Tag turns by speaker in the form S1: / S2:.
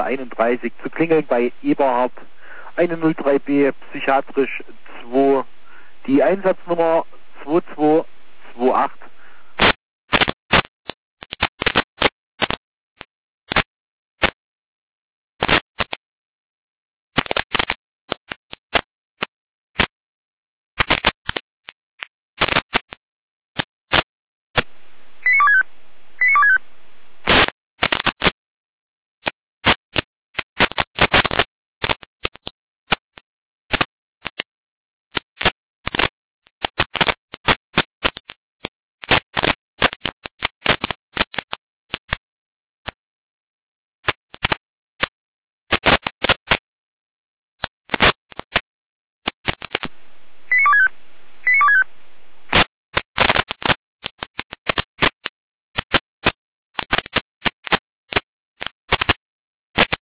S1: 31 zu klingeln bei Eberhard, eine 03B psychiatrisch 2, die Einsatznummer 2228